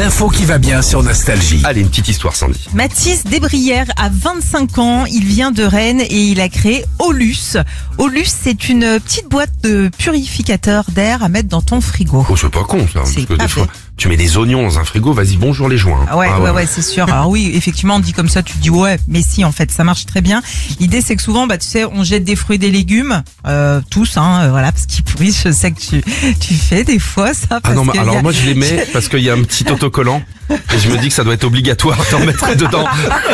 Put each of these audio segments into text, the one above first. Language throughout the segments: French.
l'info qui va bien sur Nostalgie. Allez, une petite histoire, Sandy. Mathis Desbrières a 25 ans, il vient de Rennes et il a créé Olus. Olus, c'est une petite boîte de purificateur d'air à mettre dans ton frigo. Oh, c'est pas con, ça. C'est Parce que pas des fois, bête. tu mets des oignons dans un frigo, vas-y, bonjour les joints. Ouais, c'est sûr. Alors oui, effectivement, on dit comme ça, tu te dis ouais, mais si, en fait, ça marche très bien. L'idée, c'est que souvent, tu sais, on jette des fruits et des légumes, tous, voilà, parce qu'ils pourrissent. Je sais que tu fais des fois ça. Ah non, parce que alors moi je les mets parce qu'il y a un petit autocollant et je me dis que ça doit être obligatoire d'en mettre dedans.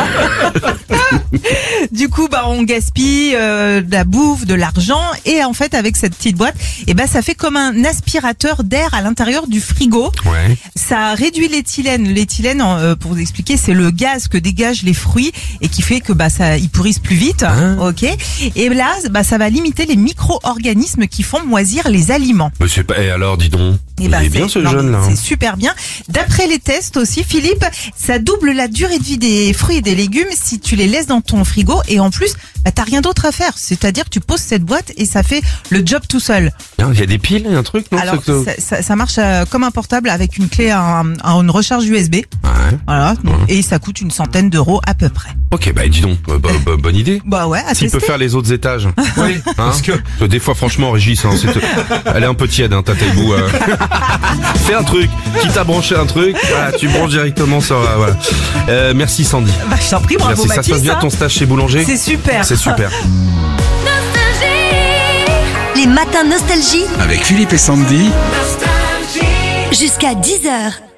Du coup, on gaspille de la bouffe, de l'argent, et en fait, avec cette petite boîte, ça fait comme un aspirateur d'air à l'intérieur du frigo. Ouais. Ça réduit l'éthylène. L'éthylène, pour vous expliquer, c'est le gaz que dégagent les fruits et qui fait que ils pourrissent plus vite. Ok. Et là, ça va limiter les micro-organismes qui font moisir les aliments. Mais c'est pas. Et alors, dis donc. Il est bien ce jeune là. C'est super bien. D'après les tests aussi, Philippe, ça double la durée de vie des fruits et des légumes si tu les laisses dans ton frigo, et en plus, t'as rien d'autre à faire. C'est-à-dire que tu poses cette boîte et ça fait le job tout seul. Il y a des piles, un truc, non? Alors, ça marche comme un portable avec une clé à une recharge USB. Ouais. Voilà. Et ça coûte une centaine d'euros à peu près. Ok, dis donc, bonne idée. Ouais, à S'il peut tester. faire les autres étages. Oui, parce que Des fois, franchement, Régis, elle est un peu tiède, ta taille bout. Fais un truc, quitte à brancher un truc, voilà, tu branches directement sur. Voilà. Merci Sandy. Je t'en prie, bravo Merci. Ça se passe Mathis. bien ton stage chez Boulanger? C'est super. C'est super. Les matins Nostalgie avec Philippe et Sandy. jusqu'à 10h.